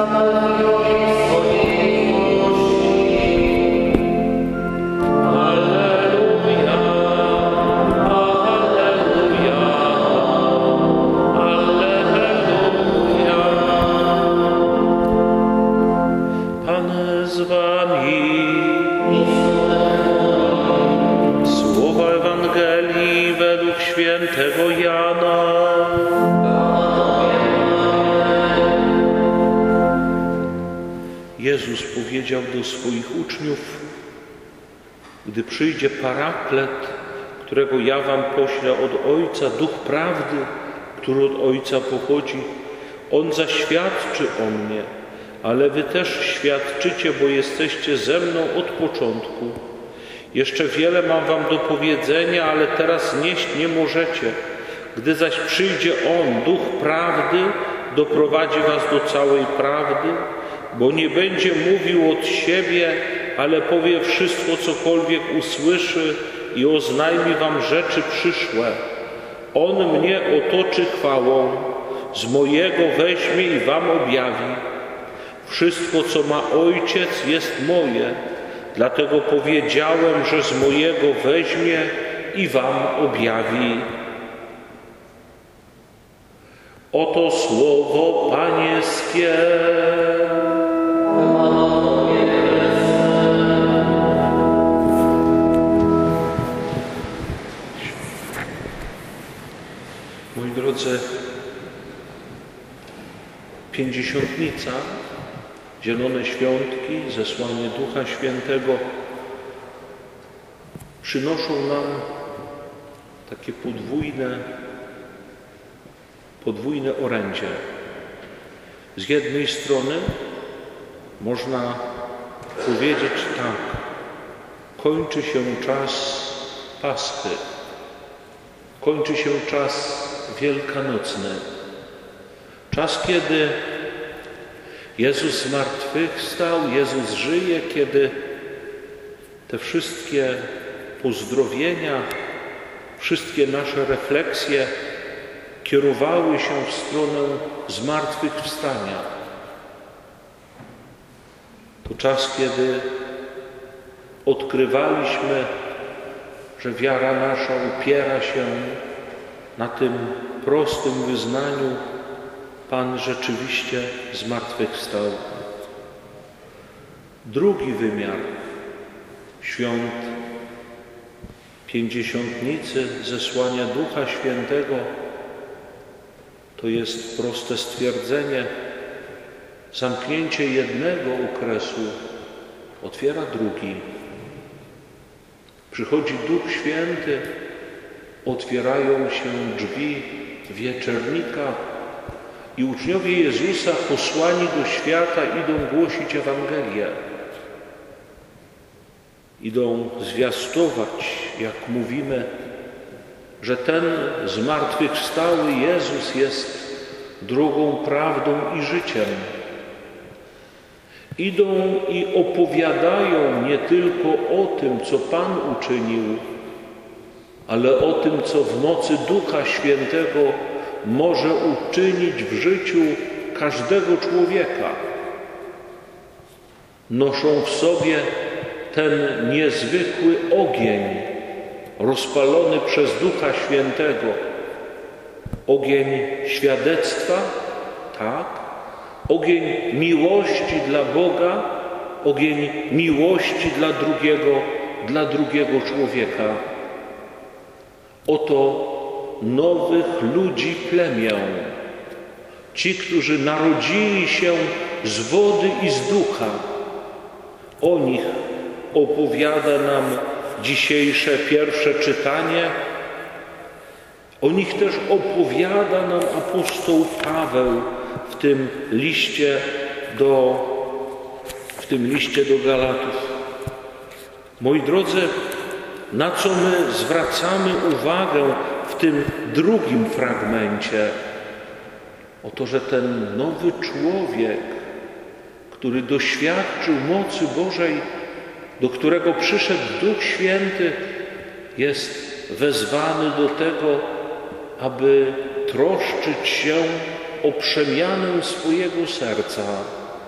Świętego Jana. Jezus powiedział do swoich uczniów: gdy przyjdzie Paraklet, którego ja wam poślę od Ojca, Duch Prawdy, który od Ojca pochodzi, On zaświadczy o mnie, ale wy też świadczycie, bo jesteście ze mną od początku. Jeszcze wiele mam wam do powiedzenia, ale teraz nieść nie możecie. Gdy zaś przyjdzie On, Duch Prawdy, doprowadzi was do całej prawdy, bo nie będzie mówił od siebie, ale powie wszystko, cokolwiek usłyszy i oznajmi wam rzeczy przyszłe. On mnie otoczy chwałą, z mojego weźmie i wam objawi. Wszystko, co ma Ojciec, jest moje. Dlatego powiedziałem, że z mojego weźmie i wam objawi. Oto słowo Pańskie. Moi drodzy, Pięćdziesiątnica, Zielone Świątki, zesłanie Ducha Świętego przynoszą nam takie podwójne orędzie. Z jednej strony można powiedzieć tak: kończy się czas Paschy, kończy się czas wielkanocny, czas, kiedy Jezus zmartwychwstał, Jezus żyje, kiedy te wszystkie pozdrowienia, wszystkie nasze refleksje kierowały się w stronę zmartwychwstania. To czas, kiedy odkrywaliśmy, że wiara nasza opiera się na tym prostym wyznaniu: Pan rzeczywiście zmartwychwstał. Drugi wymiar świąt Pięćdziesiątnicy, zesłania Ducha Świętego, to jest proste stwierdzenie: zamknięcie jednego okresu otwiera drugi. Przychodzi Duch Święty, otwierają się drzwi wieczernika i uczniowie Jezusa, posłani do świata, idą głosić Ewangelię. Idą zwiastować, jak mówimy, że ten zmartwychwstały Jezus jest drogą, prawdą i życiem. Idą i opowiadają nie tylko o tym, co Pan uczynił, ale o tym, co w mocy Ducha Świętego może uczynić w życiu każdego człowieka. Noszą w sobie ten niezwykły ogień rozpalony przez Ducha Świętego. Ogień świadectwa, tak, ogień miłości dla Boga, ogień miłości dla drugiego człowieka. Oto nowych ludzi plemię. Ci, którzy narodzili się z wody i z ducha. O nich opowiada nam dzisiejsze pierwsze czytanie. O nich też opowiada nam apostoł Paweł w tym liście do Galatów. Moi drodzy, na co my zwracamy uwagę w tym drugim fragmencie? Oto, że ten nowy człowiek, który doświadczył mocy Bożej, do którego przyszedł Duch Święty, jest wezwany do tego, aby troszczyć się o przemianę swojego serca,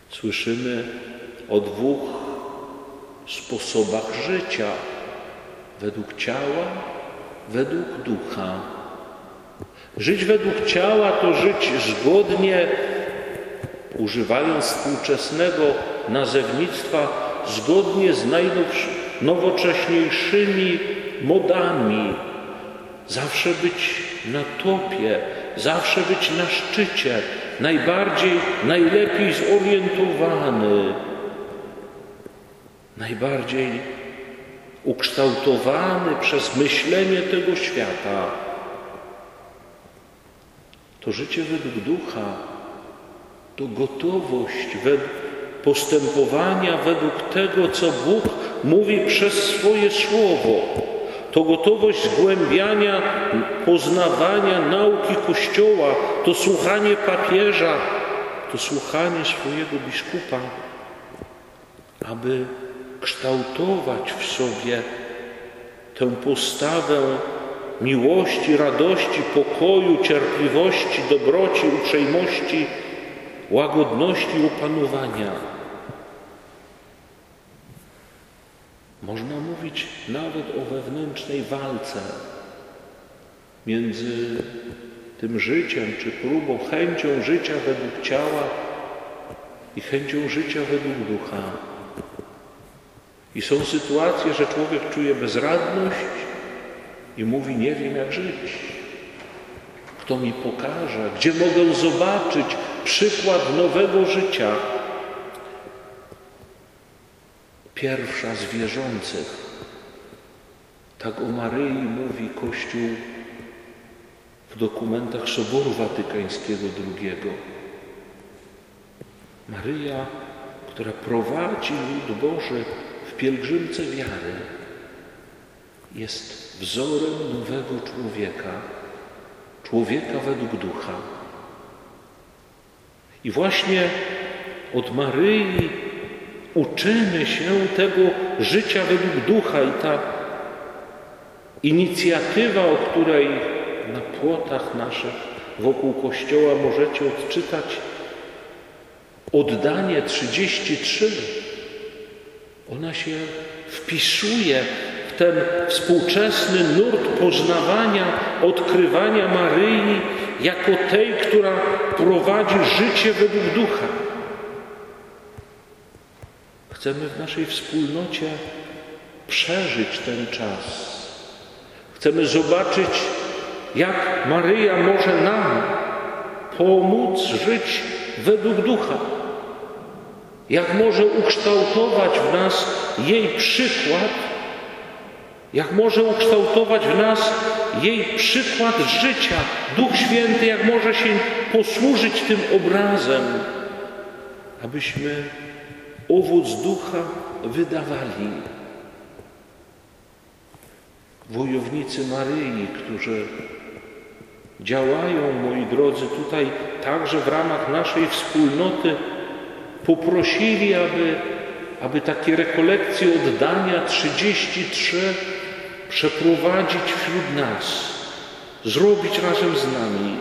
Słyszymy o dwóch sposobach życia. Według ciała, według ducha. Żyć według ciała to żyć zgodnie, używając współczesnego nazewnictwa, zgodnie z najnowocześniejszymi modami. Zawsze być na topie, zawsze być na szczycie, najlepiej zorientowany, najbardziej ukształtowany przez myślenie tego świata. To życie według ducha, to gotowość postępowania według tego, co Bóg mówi przez swoje słowo. To gotowość zgłębiania, poznawania nauki Kościoła, to słuchanie papieża, to słuchanie swojego biskupa, aby kształtować w sobie tę postawę miłości, radości, pokoju, cierpliwości, dobroci, uprzejmości, łagodności i opanowania. Można mówić nawet o wewnętrznej walce między tym życiem, czy próbą, chęcią życia według ciała i chęcią życia według ducha. I są sytuacje, że człowiek czuje bezradność i mówi: nie wiem, jak żyć. Kto mi pokaże? Gdzie mogę zobaczyć przykład nowego życia? Pierwsza z wierzących. Tak o Maryi mówi Kościół w dokumentach Soboru Watykańskiego II. Maryja, która prowadzi lud Boży w pielgrzymce wiary, jest wzorem nowego człowieka według ducha. I właśnie od Maryi uczymy się tego życia według ducha i ta inicjatywa, o której na płotach naszych wokół Kościoła możecie odczytać, oddanie 33, ona się wpisuje w ten współczesny nurt poznawania, odkrywania Maryi jako tej, która prowadzi życie według ducha. Chcemy w naszej wspólnocie przeżyć ten czas. Chcemy zobaczyć, jak Maryja może nam pomóc żyć według ducha. Jak może ukształtować w nas jej przykład, jak może ukształtować w nas jej przykład życia. Duch Święty, jak może się posłużyć tym obrazem, abyśmy owoc ducha wydawali. Wojownicy Maryi, którzy działają, moi drodzy, tutaj także w ramach naszej wspólnoty, poprosili, aby takie rekolekcje oddania 33 przeprowadzić wśród nas, zrobić razem z nami.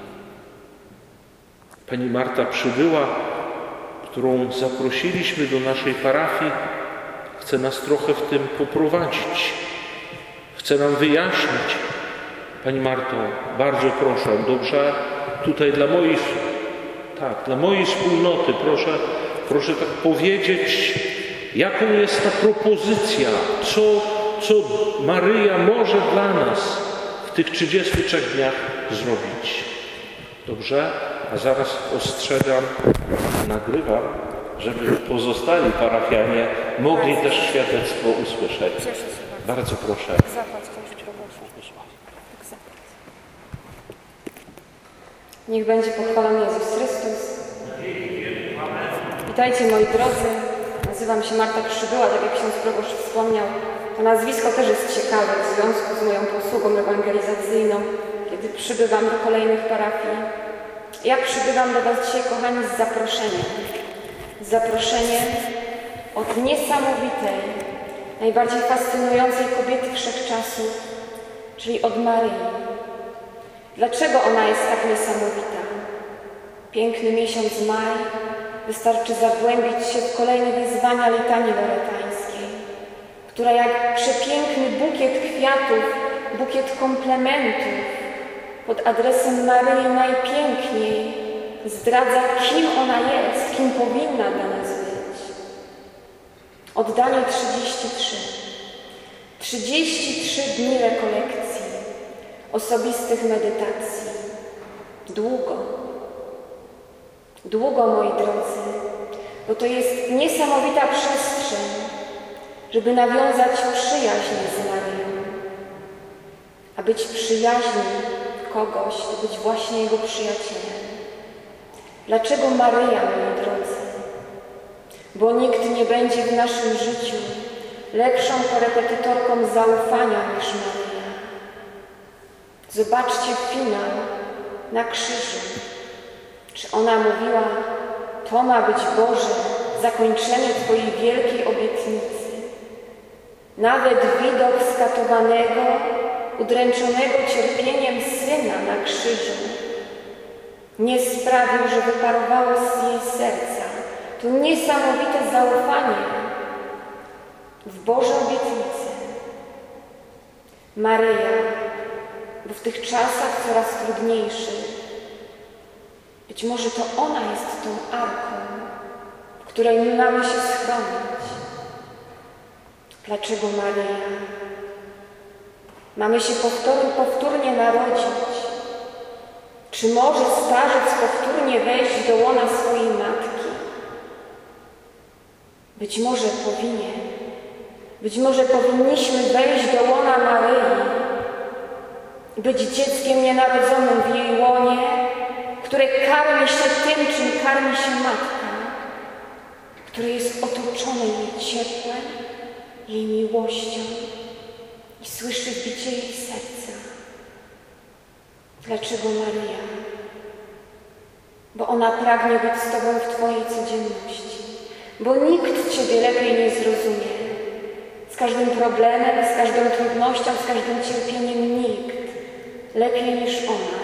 Pani Marta Przybyła, którą zaprosiliśmy do naszej parafii, chce nas trochę w tym poprowadzić. Chce nam wyjaśnić. Pani Marto, bardzo proszę, dobrze? Tutaj dla mojej wspólnoty proszę tak powiedzieć, jaką jest ta propozycja, co Maryja może dla nas w tych 33 dniach zrobić. Dobrze? A zaraz ostrzegam, nagrywam, żeby pozostali parafianie mogli też świadectwo usłyszeć. Bardzo proszę. Niech będzie pochwalony Jezus Chrystus. Witajcie, moi drodzy. Nazywam się Marta Przybyła, tak jak ksiądz proboszcz wspomniał. To nazwisko też jest ciekawe w związku z moją posługą ewangelizacyjną, kiedy przybywam do kolejnych parafii. Ja przybywam do Was dzisiaj, kochani, z zaproszeniem. Zaproszenie od niesamowitej, najbardziej fascynującej kobiety wszechczasów, czyli od Maryi. Dlaczego ona jest tak niesamowita? Piękny miesiąc maj, wystarczy zagłębić się w kolejne wyzwania litanii loretańskiej, która jak przepiękny bukiet kwiatów, bukiet komplementów pod adresem Maryi najpiękniej zdradza, kim ona jest, kim powinna dla nas być. Oddanie 33. 33 dni rekolekcji, osobistych medytacji. Długo, moi drodzy, bo to jest niesamowita przestrzeń, żeby nawiązać przyjaźń z Maryją. A być przyjaźni kogoś, to być właśnie jego przyjacielem. Dlaczego Maryja, moi drodzy? Bo nikt nie będzie w naszym życiu lepszą korepetytorką zaufania niż Maryja. Zobaczcie finał na krzyżu. Czy ona mówiła, to ma być Boże, zakończenie Twojej wielkiej obietnicy. Nawet widok skatowanego, udręczonego cierpieniem Syna na krzyżu nie sprawił, że wyparowało z jej serca to niesamowite zaufanie w Boże obietnice. Maryja, bo w tych czasach coraz trudniejszych, być może to ona jest tą arką, w której my mamy się schronić. Dlaczego Maryja? Mamy się powtórnie narodzić. Czy może starzec powtórnie wejść do łona swojej matki? Być może powinien. Być może powinniśmy wejść do łona Maryi, być dzieckiem nienarodzonym w jej łonie, które karmi się tym, czym karmi się matka, które jest otoczone jej ciepłem, jej miłością i słyszy bicie jej serca. Dlaczego Maryja? Bo ona pragnie być z Tobą w Twojej codzienności, bo nikt Ciebie lepiej nie zrozumie. Z każdym problemem, z każdą trudnością, z każdym cierpieniem nikt lepiej niż ona.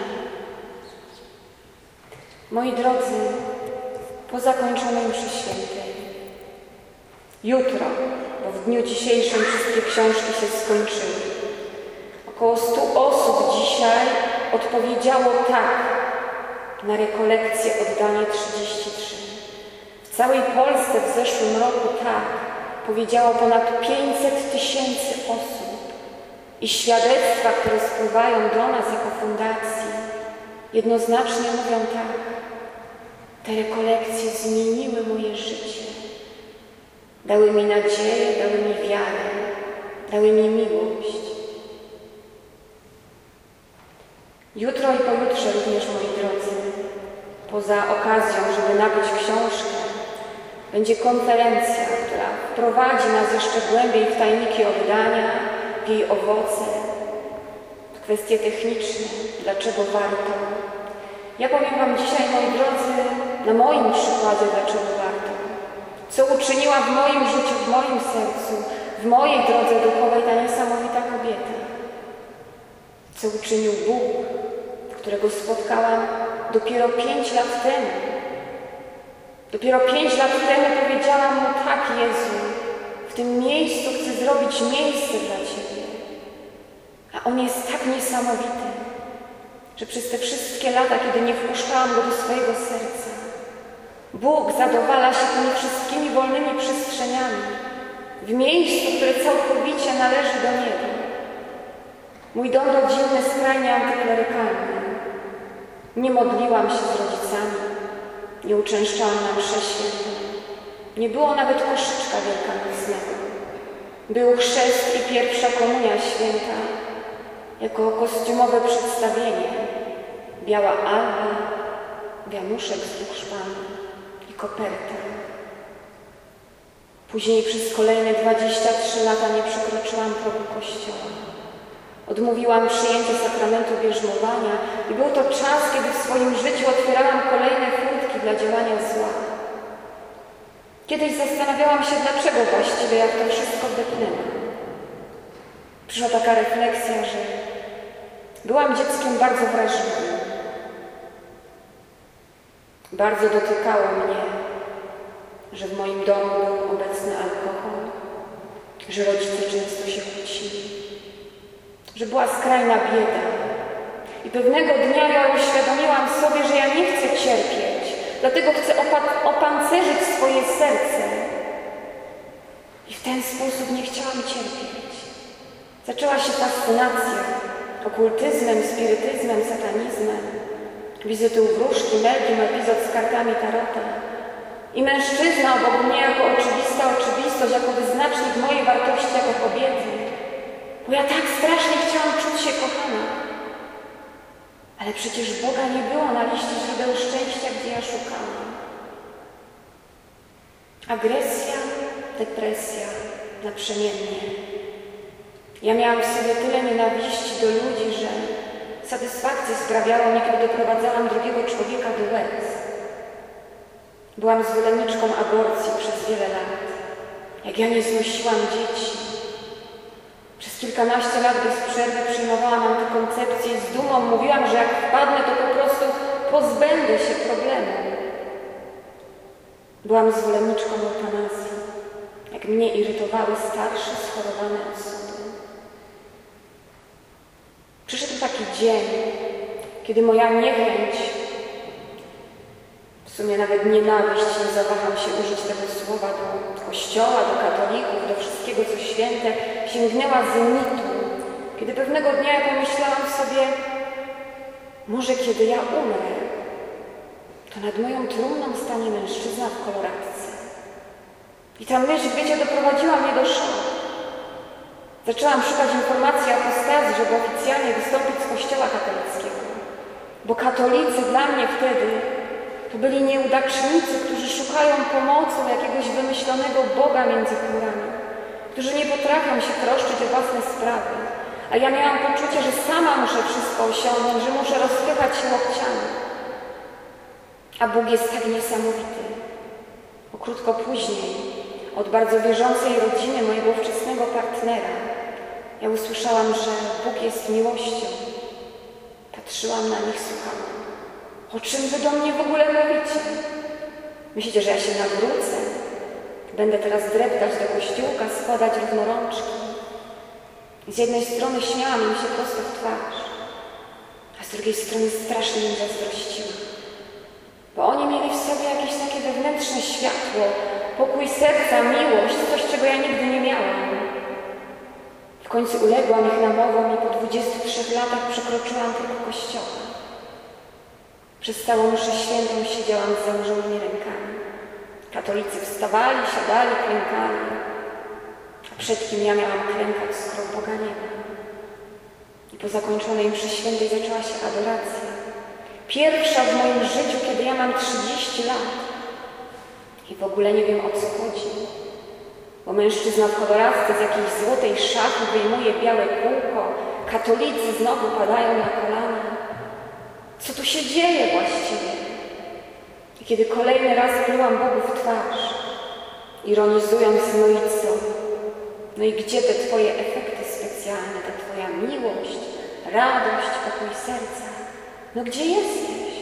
Moi drodzy, po zakończonej mszy świętej, jutro, bo w dniu dzisiejszym wszystkie książki się skończyły, około 100 osób dzisiaj odpowiedziało tak na rekolekcję oddanie 33. W całej Polsce w zeszłym roku tak powiedziało ponad 500 000 osób. I świadectwa, które spływają do nas jako fundacji, jednoznacznie mówią tak. Te rekolekcje zmieniły moje życie. Dały mi nadzieję, dały mi wiarę, dały mi miłość. Jutro i pojutrze również, moi drodzy, poza okazją, żeby nabyć książkę, będzie konferencja, która wprowadzi nas jeszcze głębiej w tajniki oddania, w jej owoce, w kwestie techniczne, dlaczego warto. Ja powiem Wam dzisiaj, moi drodzy, na moim przykładzie, dlaczego warto. Co uczyniła w moim życiu, w moim sercu, w mojej drodze duchowej ta niesamowita kobieta. Co uczynił Bóg, którego spotkałam dopiero 5 lat temu. Dopiero 5 lat temu powiedziałam mu, tak, Jezu, w tym miejscu chcę zrobić miejsce dla Ciebie. A On jest tak niesamowity, że przez te wszystkie lata, kiedy nie wpuszczałam Go do swojego serca, Bóg zadowala się tymi wszystkimi wolnymi przestrzeniami w miejscu, które całkowicie należy do Niego. Mój dom rodzinny skrajnie antyklerykalny. Nie modliłam się z rodzicami, nie uczęszczałam na mszę świętą. Nie było nawet koszyczka wielkanocnego. Był chrzest i pierwsza komunia święta jako kostiumowe przedstawienie. Biała alba, wianuszek z 2 szpan i koperta. Później przez kolejne 23 lata nie przekroczyłam progu kościoła. Odmówiłam przyjęcia sakramentu bierzmowania i był to czas, kiedy w swoim życiu otwierałam kolejne furtki dla działania zła. Kiedyś zastanawiałam się, dlaczego właściwie jak to wszystko wdepnęłam. Przyszła taka refleksja, że byłam dzieckiem bardzo wrażliwym. Bardzo dotykało mnie że w moim domu był obecny alkohol, że rodzice często się kłócili, że była skrajna bieda. I pewnego dnia ja uświadomiłam sobie, że ja nie chcę cierpieć, dlatego chcę opancerzyć swoje serce. I w ten sposób nie chciałam cierpieć. Zaczęła się fascynacja okultyzmem, spirytyzmem, satanizmem, wizyty u wróżki, medium, epizod z kartami tarota. I mężczyzna obok mnie jako oczywista oczywistość, jako wyznacznik mojej wartości jako kobiety. Bo ja tak strasznie chciałam czuć się kochana. Ale przecież Boga nie było na liście źródeł szczęścia, gdzie ja szukałam. Agresja, depresja, naprzemiennie. Ja miałam w sobie tyle nienawiści do ludzi, że satysfakcję sprawiało mi, kiedy doprowadzałam drugiego człowieka do łez. Byłam zwolenniczką aborcji przez wiele lat. Jak ja nie znosiłam dzieci. Przez kilkanaście lat bez przerwy przyjmowałam antykoncepcję i z dumą mówiłam, że jak wpadnę, to po prostu pozbędę się problemu. Byłam zwolenniczką eutanazji. Jak mnie irytowały starsze, schorowane osoby. Przyszedł taki dzień, kiedy moja niechęć, w sumie nawet nienawiść, nie zawaham się użyć tego słowa, do Kościoła, do katolików, do wszystkiego, co święte, sięgnęła zenitu. Kiedy pewnego dnia ja pomyślałam sobie, może kiedy ja umrę, to nad moją trumną stanie mężczyzna w koloratce. I ta myśl, wiecie, doprowadziła mnie do szoku. Zaczęłam szukać informacji o apostazji, żeby oficjalnie wystąpić z Kościoła katolickiego. Bo katolicy dla mnie wtedy to byli nieudacznicy, którzy szukają pomocy jakiegoś wymyślonego Boga między chmurami, którzy nie potrafią się troszczyć o własne sprawy. A ja miałam poczucie, że sama muszę wszystko osiągnąć, że muszę rozpychać się łokciami. A Bóg jest tak niesamowity. Bo krótko później, od bardzo wierzącej rodziny mojego ówczesnego partnera, ja usłyszałam, że Bóg jest miłością. Patrzyłam na nich, słuchałam. O czym wy do mnie w ogóle mówicie? Myślicie, że ja się nawrócę? Będę teraz dreptać do kościółka, składać równorączki. I z jednej strony śmiałam im się prosto w twarz, a z drugiej strony strasznie im zazdrościłam. Bo oni mieli w sobie jakieś takie wewnętrzne światło, pokój serca, miłość, coś, czego ja nigdy nie miałam. W końcu uległam ich namowom i po 23 latach przekroczyłam próg kościoła. Przez całą mszę świętą siedziałam z założonymi rękami. Katolicy wstawali, siadali, klękali. A przed kim ja miałam klękać, skoro Boga nie ma? I po zakończonej mszy świętej zaczęła się adoracja. Pierwsza w moim życiu, kiedy ja mam 30 lat. I w ogóle nie wiem, o co chodzi. Bo mężczyzna w koloratce z jakiejś złotej szafy wyjmuje białe kółko. Katolicy znowu padają na kolana. Co tu się dzieje właściwie? I kiedy kolejny raz plułam Bogu w twarz, ironizując, no i co? No i gdzie te Twoje efekty specjalne, ta Twoja miłość, radość, pokój serca? No gdzie jesteś?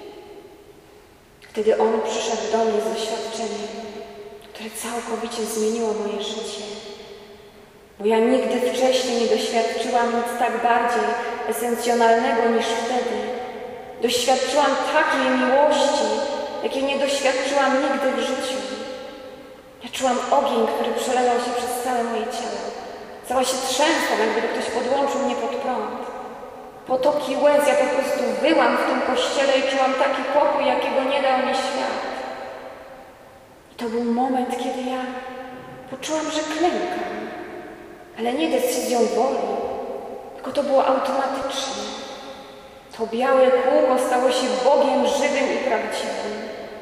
Wtedy On przyszedł do mnie z doświadczeniem, które całkowicie zmieniło moje życie. Bo ja nigdy wcześniej nie doświadczyłam nic tak bardziej esencjonalnego niż wtedy. Doświadczyłam takiej miłości, jakiej nie doświadczyłam nigdy w życiu. Ja czułam ogień, który przelewał się przez całe moje ciało. Cała się trzęsłam, jakby ktoś podłączył mnie pod prąd. Potoki łez, ja po prostu wyłam w tym kościele i czułam taki pokój, jakiego nie dał mi świat. I to był moment, kiedy ja poczułam, że klękam. Ale nie decyzją woli, tylko to było automatycznie. To białe kółko stało się Bogiem żywym i prawdziwym.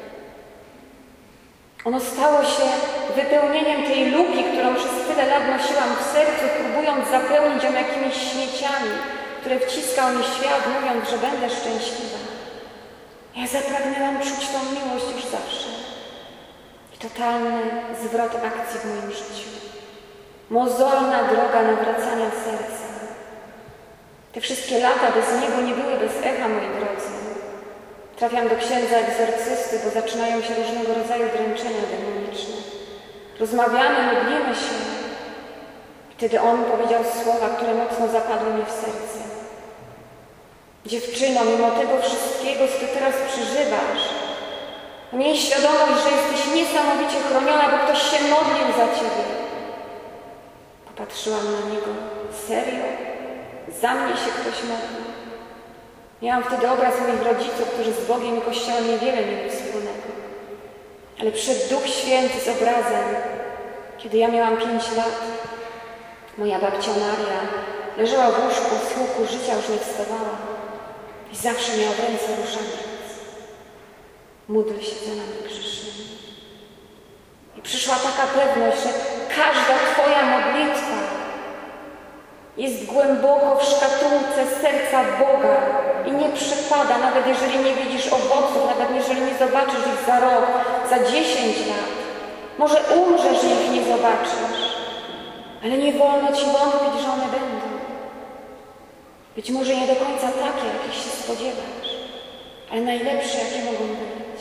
Ono stało się wypełnieniem tej luki, którą przez tyle lat nosiłam w sercu, próbując zapełnić ją jakimiś śmieciami, które wciskał mi świat, mówiąc, że będę szczęśliwa. Ja zapragnęłam czuć tą miłość już zawsze. I totalny zwrot akcji w moim życiu. Mozolna droga nawracania serca. Te wszystkie lata bez Niego nie były bez echa, moi drodzy. Trafiam do księdza egzorcysty, bo zaczynają się różnego rodzaju dręczenia demoniczne. Rozmawiamy, modlimy się. Wtedy on powiedział słowa, które mocno zapadły mi w serce. Dziewczyno, mimo tego wszystkiego, co ty teraz przeżywasz, miej świadomość, że jesteś niesamowicie chroniona, bo ktoś się modlił za ciebie. Popatrzyłam na niego. Serio? Za mnie się ktoś modlił? Miałam wtedy obraz moich rodziców, którzy z Bogiem i Kościołem niewiele mieli wspólnego. Ale przyszedł Duch Święty z obrazem, kiedy ja miałam 5 lat. Moja babcia Maria leżała w łóżku, z łuku życia już nie wstawała i zawsze miała w ręce różaniec. Módl się za nami grzesznymi. I przyszła taka pewność, że każda Twoja modlitwa jest głęboko w szkatułce serca Boga i nie przypada, nawet jeżeli nie widzisz owoców, nawet jeżeli nie zobaczysz ich za rok, za 10 lat. Może umrzesz i ich nie zobaczysz, ale nie wolno Ci wątpić, że one będą. Być może nie do końca takie, jakich się spodziewasz, ale najlepsze, jakie mogą być.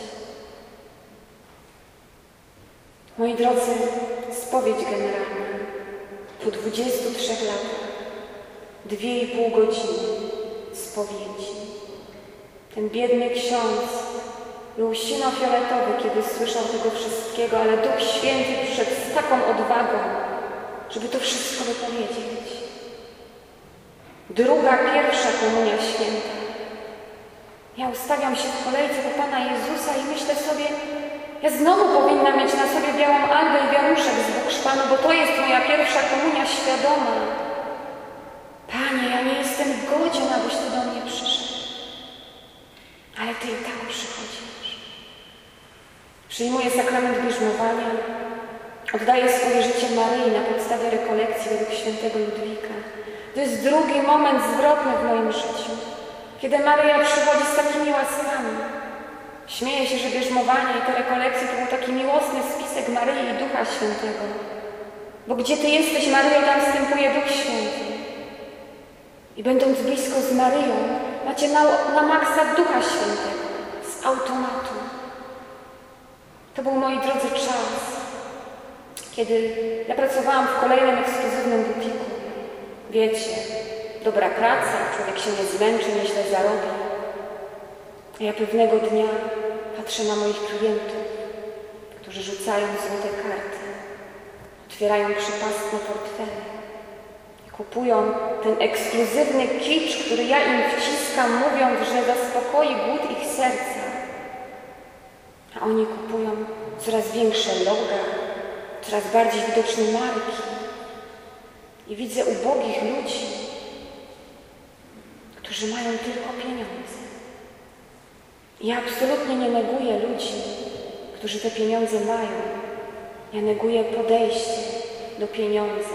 Moi drodzy, spowiedź generalna po 23 latach, 2,5 godziny spowiedzi. Ten biedny ksiądz był sino-fioletowy, kiedy słyszał tego wszystkiego, ale Duch Święty przyszedł z taką odwagą, żeby to wszystko wypowiedzieć. Pierwsza komunia święta. Ja ustawiam się w kolejce do Pana Jezusa i myślę sobie, ja znowu powinnam mieć na sobie białą albę i wianuszek z bukszpanu, bo to jest moja pierwsza komunia świadoma. Panie, ja nie jestem godzien, abyś Ty do mnie przyszedł. Ale Ty i tak przychodzisz. Przyjmuję sakrament bierzmowania, oddaję swoje życie Maryi na podstawie rekolekcji według świętego Ludwika. To jest drugi moment zwrotny w moim życiu, kiedy Maryja przychodzi z takimi łaskami. Śmieję się, że bierzmowanie i te rekolekcje to był taki miłosny spisek Maryi i Ducha Świętego. Bo gdzie Ty jesteś, Maryjo, tam wstępuje Duch Święty. I będąc blisko z Maryją, macie na maksa Ducha Świętego z automatu. To był, moi drodzy, czas, kiedy ja pracowałam w kolejnym ekskluzywnym butiku. Wiecie, dobra praca, człowiek się nie zmęczy, nieźle zarobi. A ja pewnego dnia patrzę na moich klientów, którzy rzucają złote karty, otwierają przypastne portfele i kupują ten ekskluzywny kicz, który ja im wciskam, mówiąc, że zaspokoi głód ich serca. A oni kupują coraz większe loga, coraz bardziej widoczne marki. I widzę ubogich ludzi, którzy mają tylko pieniądze. Ja absolutnie nie neguję ludzi, którzy te pieniądze mają. Ja neguję podejście do pieniądza.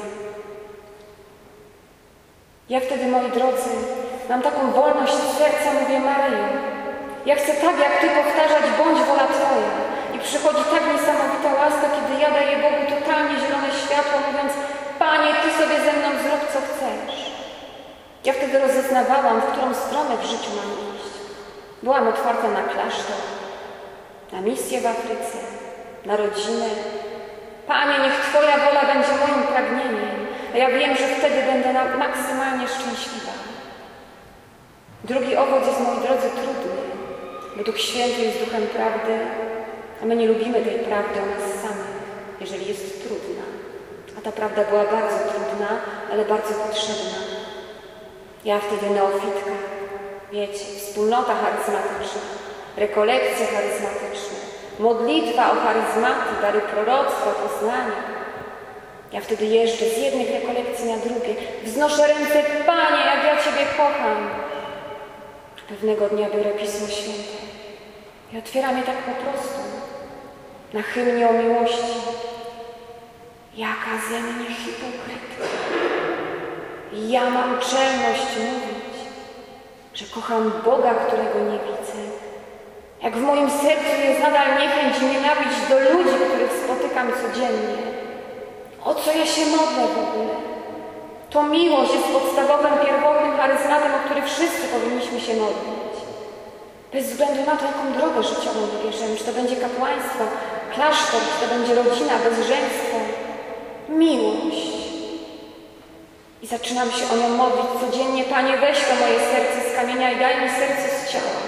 Ja wtedy, moi drodzy, mam taką wolność serca, mówię: Maryjo, ja chcę tak jak Ty powtarzać, bądź wola Twoja. I przychodzi tak niesamowita łaska, kiedy ja daję Bogu totalnie zielone światło, mówiąc: Panie, Ty sobie ze mną zrób, co chcesz. Ja wtedy rozeznawałam, w którą stronę w życiu mam iść. Byłam otwarta na klasztor, na misję w Afryce, na rodzinę. Panie, niech Twoja wola będzie moim pragnieniem, a ja wiem, że wtedy będę maksymalnie szczęśliwa. Drugi owoc jest, moi drodzy, trudny, bo Duch Święty jest Duchem prawdy, a my nie lubimy tej prawdy o nas samych, jeżeli jest trudna. A ta prawda była bardzo trudna, ale bardzo potrzebna. Ja wtedy neofitka, wiecie, wspólnota charyzmatyczna, rekolekcje charyzmatyczne, modlitwa o charyzmaty, dary proroctwa, poznania. Ja wtedy jeżdżę z jednej rekolekcji na drugie, wznoszę ręce: Panie, jak ja Ciebie kocham. Pewnego dnia biorę Pismo Święte i otwieram je tak po prostu, na hymnie o miłości. Jaka ze mnie hipokrytka. Ja mam czelność mówić, że kocham Boga, którego nie widzę. Jak w moim sercu jest nadal niechęć i nienawiść do ludzi, których spotykam codziennie. O co ja się modlę w ogóle? To miłość jest podstawowym, pierwotnym charyzmatem, o który wszyscy powinniśmy się modlić. Bez względu na to, jaką drogę życiową wybierzemy, czy to będzie kapłaństwo, klasztor, czy to będzie rodzina, bezżeństwo, miłość. I zaczynam się o nią modlić codziennie. Panie, weź to moje serce z kamienia i daj mi serce z ciała.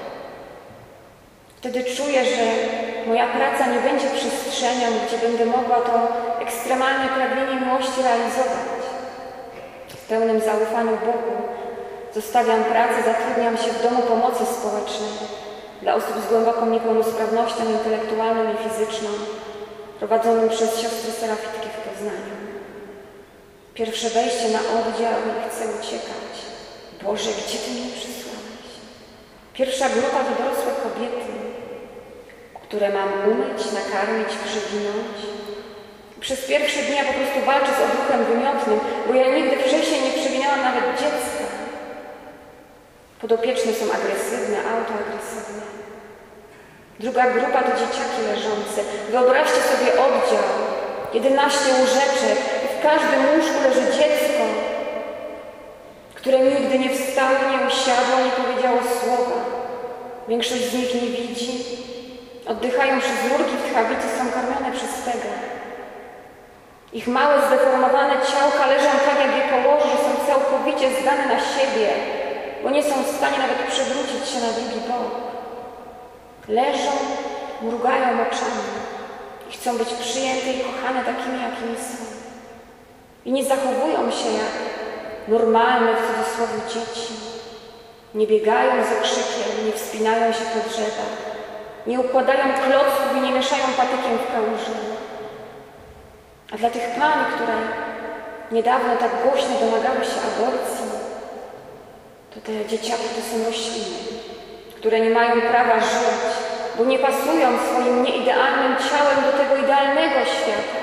Wtedy czuję, że moja praca nie będzie przestrzenią, gdzie będę mogła to ekstremalne pragnienie miłości realizować. W pełnym zaufaniu Bogu zostawiam pracę, zatrudniam się w domu pomocy społecznej dla osób z głęboką niepełnosprawnością intelektualną i fizyczną, prowadzonym przez siostry Serafitki w Poznaniu. Pierwsze wejście na oddział i chcę uciekać. Boże, gdzie Ty mnie przysłałeś? Pierwsza grupa to dorosłe kobiety, które mam umyć, nakarmić, przewinąć. Przez pierwsze dni ja po prostu walczę z odruchem wymiotnym, bo ja nigdy wcześniej nie przewinęłam nawet dziecka. Podopieczne są agresywne, autoagresywne. Druga grupa to dzieciaki leżące. Wyobraźcie sobie oddział, 11 łóżeczek i w każdym łóżku leży dziecko, które nigdy nie wstało, nie usiadło, nie powiedziało słowa. Większość z nich nie widzi. Oddychają przez rurki w tchawicy, są karmione przez pegę. Ich małe, zdeformowane ciałka leżą tak, jak je położy, że są całkowicie zdane na siebie, bo nie są w stanie nawet przewrócić się na drugi bok. Leżą, mrugają oczami i chcą być przyjęte i kochane takimi, jakimi są. I nie zachowują się jak normalne, w cudzysłowie, dzieci. Nie biegają z okrzykiem, nie wspinają się po drzewach, nie układają klocków i nie mieszają patykiem w kałuży. A dla tych pań, które niedawno tak głośno domagały się aborcji, to te dzieciaki to są rośliny, które nie mają prawa żyć, bo nie pasują swoim nieidealnym ciałem do tego idealnego świata.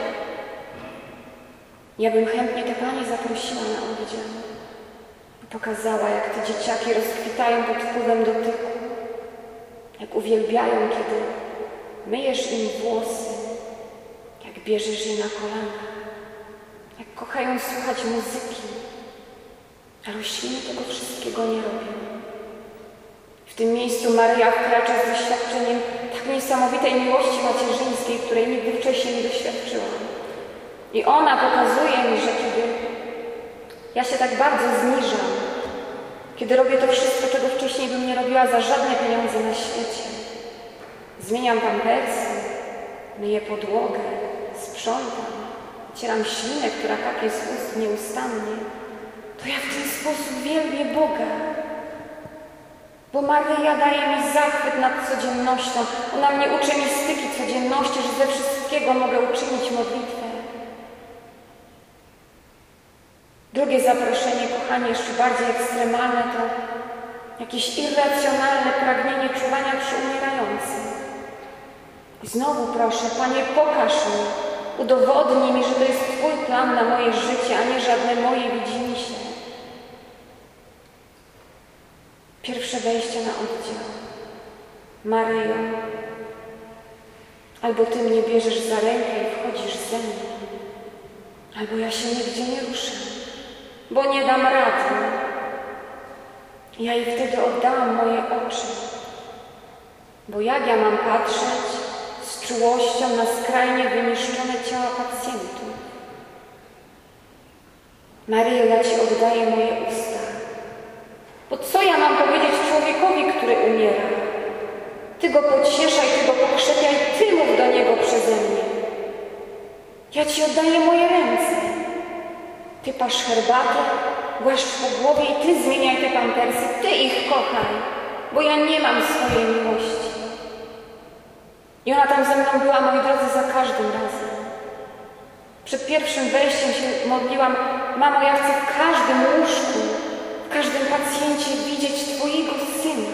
Ja bym chętnie te panie zaprosiła na oddział i pokazała, jak te dzieciaki rozkwitają pod wpływem dotyku, jak uwielbiają, kiedy myjesz im włosy, jak bierzesz je na kolana, jak kochają słuchać muzyki, a rośliny tego wszystkiego nie robią. W tym miejscu Maryja wkracza z doświadczeniem tak niesamowitej miłości macierzyńskiej, której nigdy wcześniej nie doświadczyłam. I ona pokazuje mi, że kiedy ja się tak bardzo zniżam, kiedy robię to wszystko, czego wcześniej bym nie robiła za żadne pieniądze na świecie, zmieniam pampersy, myję podłogę, sprzątam, wycieram ślinę, która kapie z ust nieustannie, to ja w ten sposób wielbię Boga. Bo Maryja daje mi zachwyt nad codziennością. Ona mnie uczy mistyki codzienności, że ze wszystkiego mogę uczynić modlitwę. Drugie zaproszenie, kochanie, jeszcze bardziej ekstremalne, to jakieś irracjonalne pragnienie czuwania przy umierającym. I znowu proszę, Panie, pokaż mi, udowodnij mi, że to jest Twój plan na moje życie, a nie żadne moje widzimisię. Pierwsze wejście na oddział. Maryjo, albo Ty mnie bierzesz za rękę i wchodzisz ze mną, albo ja się nigdzie nie ruszę, bo nie dam rady. Ja jej wtedy oddałam moje oczy, bo jak ja mam patrzeć z czułością na skrajnie wyniszczone ciała pacjentów? Maryjo, ja Ci oddaję moje usta. Bo co ja mam powiedzieć człowiekowi, który umiera? Ty go pocieszaj, Ty go pokrzepiaj, Ty mów do niego przeze mnie. Ja Ci oddaję moje ręce. Ty pasz herbatę, głaszcz po głowie i Ty zmieniaj te pampersy, Ty ich kochaj, bo ja nie mam swojej miłości. I ona tam ze mną była, moi drodzy, za każdym razem. Przed pierwszym wejściem się modliłam: Mamo, ja chcę w każdym łóżku, w każdym pacjencie widzieć Twojego Syna.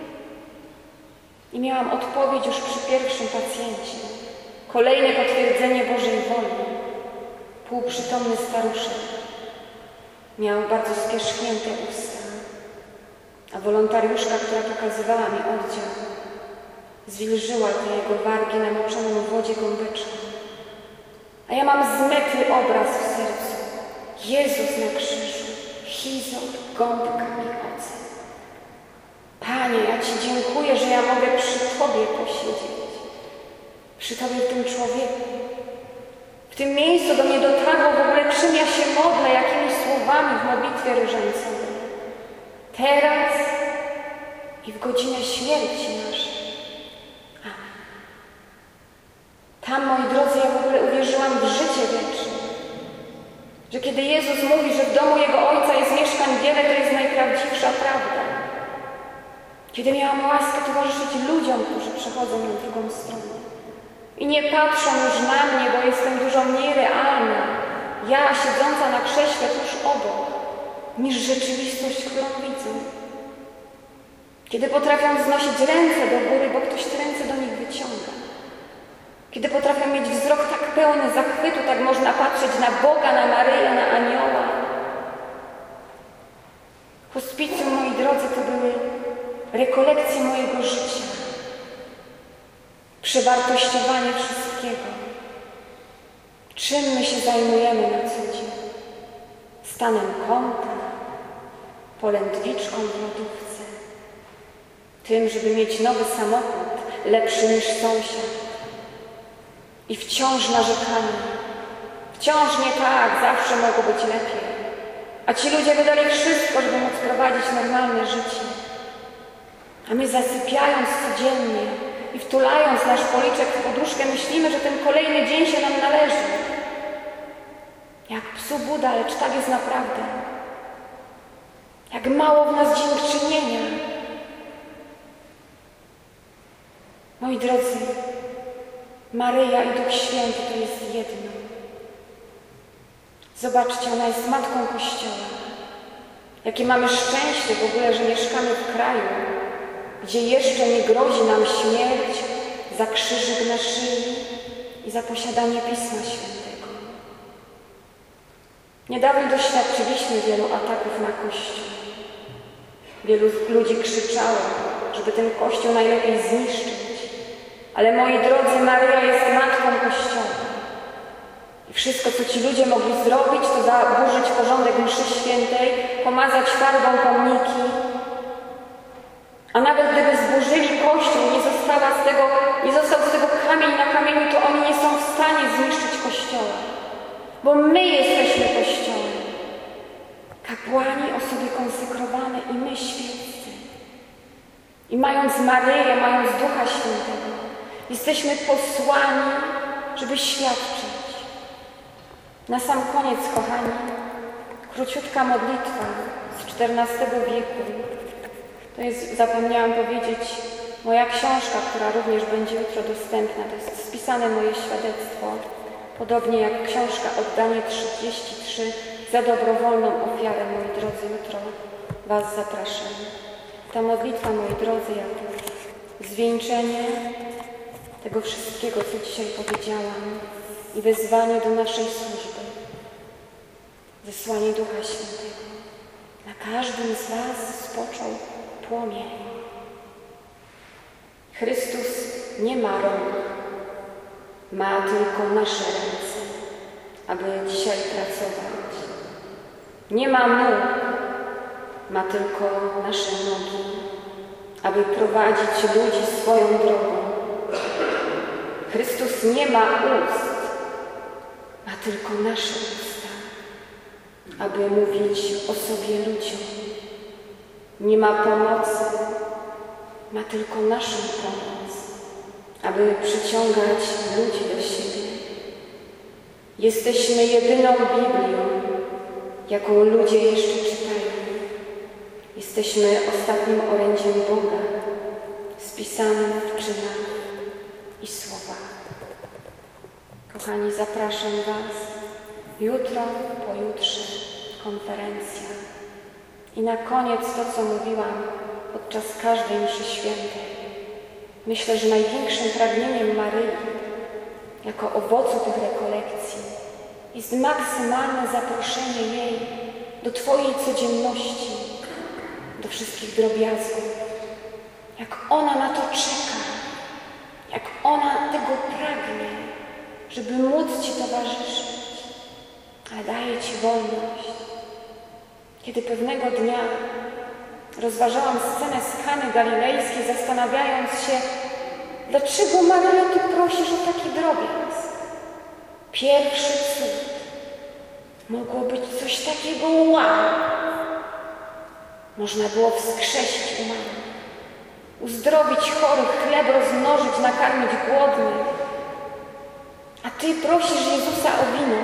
I miałam odpowiedź już przy pierwszym pacjencie. Kolejne potwierdzenie Bożej woli. Półprzytomny staruszek. Miał bardzo spierzchnięte usta. A wolontariuszka, która pokazywała mi oddział, zwilżyła te jego wargi namoczoną w wodzie gąbeczką. A ja mam zmyty obraz w sercu. Jezus na krzyżu, hizop, gąbka i ocet. Panie, ja Ci dziękuję, że ja mogę przy Tobie posiedzieć. Przy Tobie w tym człowieku. W tym miejscu do mnie dotarło w ogóle, czym ja się modlę, jakimi słowami w modlitwie różańcowej. Teraz i w godzinę śmierci naszej. Amen. Tam, moi drodzy, ja w ogóle uwierzyłam w życie wieczne. Że kiedy Jezus mówi, że w domu Jego Ojca jest mieszkań wiele, to jest najprawdziwsza prawda. Kiedy miałam łaskę towarzyszyć ludziom, którzy przechodzą na drugą stronę. I nie patrzą już na mnie, bo jestem dużo mniej realna, ja siedząca na krześle tuż obok, niż rzeczywistość, którą widzę. Kiedy potrafią wznosić ręce do góry, bo ktoś te ręce do nich wyciąga. Kiedy potrafią mieć wzrok tak pełny zachwytu, tak można patrzeć na Boga, na Maryję, na Anioła. Hospicjum, moi drodzy, to były rekolekcje mojego życia. Przewartościowanie wszystkiego. Czym my się zajmujemy na co dzień? Stanem konta, polędwiczką w lodówce, tym, żeby mieć nowy samochód, lepszy niż sąsiad. I wciąż narzekanie. Wciąż nie tak, zawsze mogło być lepiej. A ci ludzie wydali wszystko, żeby móc prowadzić normalne życie. A my zasypiając codziennie i wtulając nasz policzek w poduszkę, myślimy, że ten kolejny dzień się nam należy. Jak psu Buda, lecz tak jest naprawdę. Jak mało w nas dziękczynienia. Moi drodzy, Maryja i Duch Święty to jest jedno. Zobaczcie, ona jest Matką Kościoła. Jakie mamy szczęście w ogóle, że mieszkamy w kraju, gdzie jeszcze nie grozi nam śmierć za krzyżyk na szyi i za posiadanie Pisma Świętego. Niedawno doświadczyliśmy wielu ataków na Kościół. Wielu ludzi krzyczało, żeby ten Kościół najlepiej zniszczyć. Ale moi drodzy, Maryja jest Matką Kościoła. I wszystko, co ci ludzie mogli zrobić, to zaburzyć porządek mszy świętej, pomazać farbą pomniki. A nawet gdyby zburzyli Kościół, nie został z tego kamień na kamieniu, to oni nie są w stanie zniszczyć Kościoła. Bo my jesteśmy Kościołem. Kapłani, osoby konsekrowane i my świeccy. I mając Maryję, mając Ducha Świętego, jesteśmy posłani, żeby świadczyć. Na sam koniec, kochani, króciutka modlitwa z XIV wieku. To jest, zapomniałam powiedzieć, moja książka, która również będzie jutro dostępna. To jest spisane moje świadectwo. Podobnie jak książka Oddanie 33 za dobrowolną ofiarę, moi drodzy, jutro Was zapraszam. Ta modlitwa, moi drodzy, jako zwieńczenie tego wszystkiego, co dzisiaj powiedziałam i wezwanie do naszej służby. Zesłanie Ducha Świętego. Na każdym z Was spoczął płomień. Chrystus nie ma rąk, ma tylko nasze ręce, aby dzisiaj pracować. Nie ma nóg, ma tylko nasze nogi, aby prowadzić ludzi swoją drogą. Chrystus nie ma ust, ma tylko nasze usta, aby mówić o sobie ludziom. Nie ma pomocy, ma tylko naszą pomoc, aby przyciągać ludzi do siebie. Jesteśmy jedyną Biblią, jaką ludzie jeszcze czytają. Jesteśmy ostatnim orędziem Boga, spisanym w czynach i słowach. Kochani, zapraszam Was jutro, pojutrze, konferencja. I na koniec to, co mówiłam podczas każdej mszy świętej. Myślę, że największym pragnieniem Maryi, jako owocu tych rekolekcji, jest maksymalne zaproszenie jej do Twojej codzienności, do wszystkich drobiazgów. Jak ona na to czeka, jak ona tego pragnie, żeby móc Ci towarzyszyć, ale daje Ci wolność. Kiedy pewnego dnia Rozważałam scenę z Kany Galilejskiej, zastanawiając się, dlaczego, Maryjo, Ty prosisz o taki drobiazg? Pierwszy cud. Mogło być coś takiego wow. Można było wskrzesić umarłych, uzdrowić chorych, chleb rozmnożyć, nakarmić głodnych. A Ty prosisz Jezusa o wino.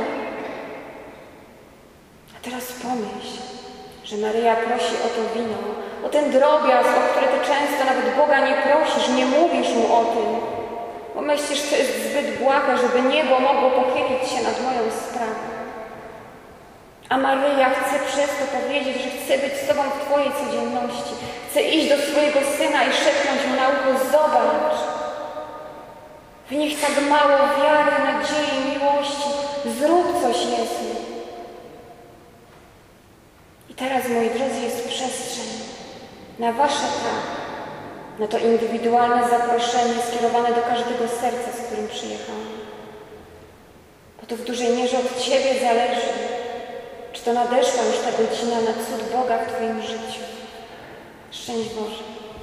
A teraz pomyśl, że Maryja prosi o to wino, o ten drobiazg, o który Ty często nawet Boga nie prosisz, nie mówisz Mu o tym, bo myślisz, że to jest zbyt błahe, żeby niebo mogło pochylić się nad moją sprawą. A Maryja chce przez to powiedzieć, że chce być z Tobą w Twojej codzienności. Chce iść do swojego Syna i szepnąć Mu na ucho: zobacz, w nich tak mało wiary, nadziei, miłości. Zrób coś, Jezu. I teraz, moi drodzy, jest przestrzeń na Wasze tak, na to indywidualne zaproszenie skierowane do każdego serca, z którym przyjechałam. Bo to w dużej mierze od Ciebie zależy, czy to nadeszła już ta godzina na cud Boga w Twoim życiu. Szczęść Boże.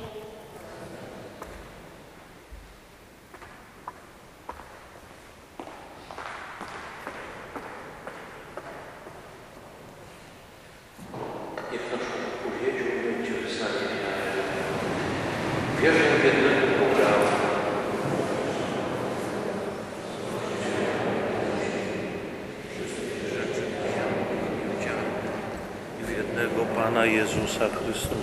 Niech naszą odpowiedzią będzie wyznanie wiary. Wierzę w jednego Boga, i w jednego Pana Jezusa Chrystusa,